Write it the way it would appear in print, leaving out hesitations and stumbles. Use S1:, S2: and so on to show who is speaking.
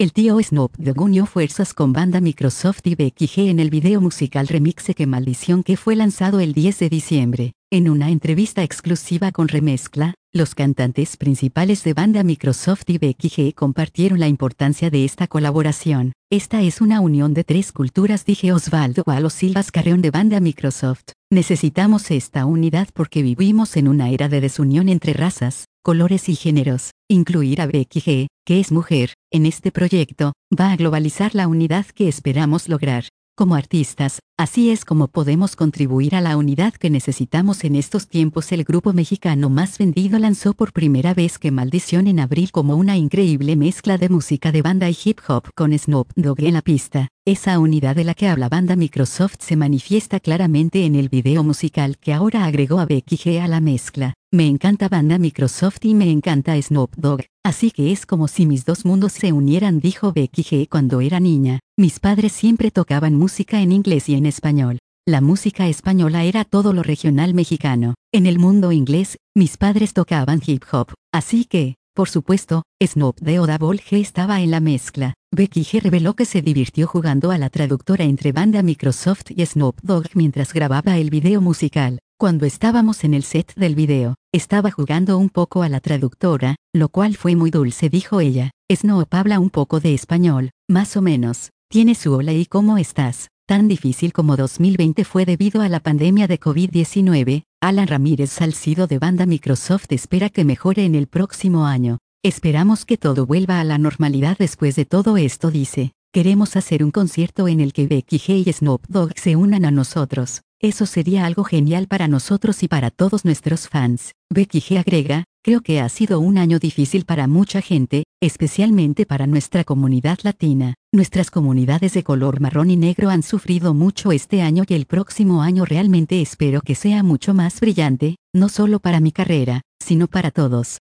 S1: El tío Snoop Dogg unió fuerzas con banda Microsoft y Becky G en el video musical Remixe Que Maldición que fue lanzado el 10 de diciembre. En una entrevista exclusiva con Remezcla, los cantantes principales de banda Microsoft y Becky G compartieron la importancia de esta colaboración. Esta es una unión de tres culturas, dije Osvaldo Valo Silvas Carreón de banda Microsoft. Necesitamos esta unidad porque vivimos en una era de desunión entre razas, colores y géneros. Incluir a Becky G, que es mujer, en este proyecto, va a globalizar la unidad que esperamos lograr. Como artistas, así es como podemos contribuir a la unidad que necesitamos en estos tiempos. El grupo mexicano más vendido lanzó por primera vez Que Maldición en abril como una increíble mezcla de música de banda y hip hop con Snoop Dogg en la pista. Esa unidad de la que habla banda Microsoft se manifiesta claramente en el video musical que ahora agregó a Becky G a la mezcla. Me encanta banda Microsoft y me encanta Snoop Dogg, así que es como si mis dos mundos se unieran, dijo Becky G. Cuando era niña, mis padres siempre tocaban música en inglés y en español. La música española era todo lo regional mexicano. En el mundo inglés, mis padres tocaban hip hop, así que, por supuesto, Snoop Dogg estaba en la mezcla. Becky G reveló que se divirtió jugando a la traductora entre banda Microsoft y Snoop Dogg mientras grababa el video musical. Cuando estábamos en el set del video, estaba jugando un poco a la traductora, lo cual fue muy dulce, dijo ella. Snoop habla un poco de español, más o menos. Tiene su hola y ¿cómo estás? Tan difícil como 2020 fue debido a la pandemia de COVID-19. Alan Ramírez Salcido de banda Microsoft espera que mejore en el próximo año. Esperamos que todo vuelva a la normalidad después de todo esto, dice. Queremos hacer un concierto en el que Becky G y Snoop Dogg se unan a nosotros. Eso sería algo genial para nosotros y para todos nuestros fans. Becky G agrega, creo que ha sido un año difícil para mucha gente, especialmente para nuestra comunidad latina. Nuestras comunidades de color marrón y negro han sufrido mucho este año y el próximo año realmente espero que sea mucho más brillante, no solo para mi carrera, sino para todos.